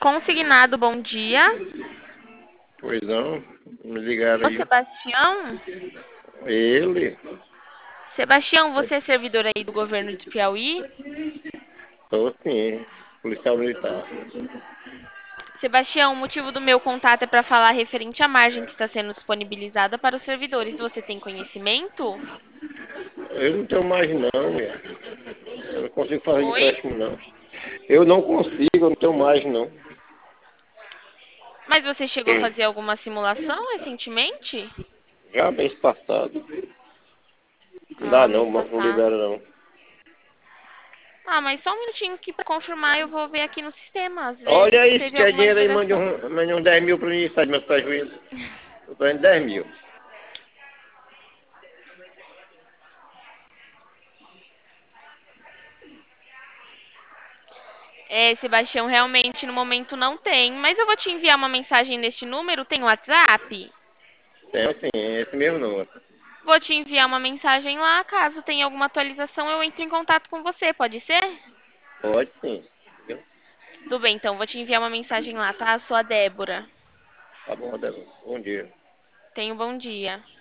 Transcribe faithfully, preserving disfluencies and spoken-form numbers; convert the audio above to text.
Consignado, bom dia. Pois não, me ligaram Ô, aí. Sebastião? Ele? Sebastião, você é servidor aí do governo de Piauí? Sou sim, policial militar. Sebastião, o motivo do meu contato é para falar referente à margem que está sendo disponibilizada para os servidores. Você tem conhecimento? Eu não tenho mais não, mulher. Eu não consigo fazer Oi? empréstimo não. Eu não consigo, eu não tenho mais não. Mas você chegou a fazer alguma simulação recentemente? Já mês passado. Não Ah, dá mês não, o banco não passado. libera não. Ah, mas só um minutinho aqui para confirmar, eu vou ver aqui no sistema. Às Olha vezes aí, se teve quer alguma dinheiro aí, mande liberação. um, mande um dez mil para mim, sai do meu prejuízo. Eu tô indo dez mil. É, Sebastião, realmente no momento não tem, mas eu vou te enviar uma mensagem neste número, tem WhatsApp? Tenho sim, esse mesmo número. Vou te enviar uma mensagem lá, caso tenha alguma atualização eu entre em contato com você, pode ser? Pode sim. Viu? Tudo bem, então, vou te enviar uma mensagem lá, tá? Sou a Débora. Tá bom, Adelo. Bom dia. Tenha um bom dia.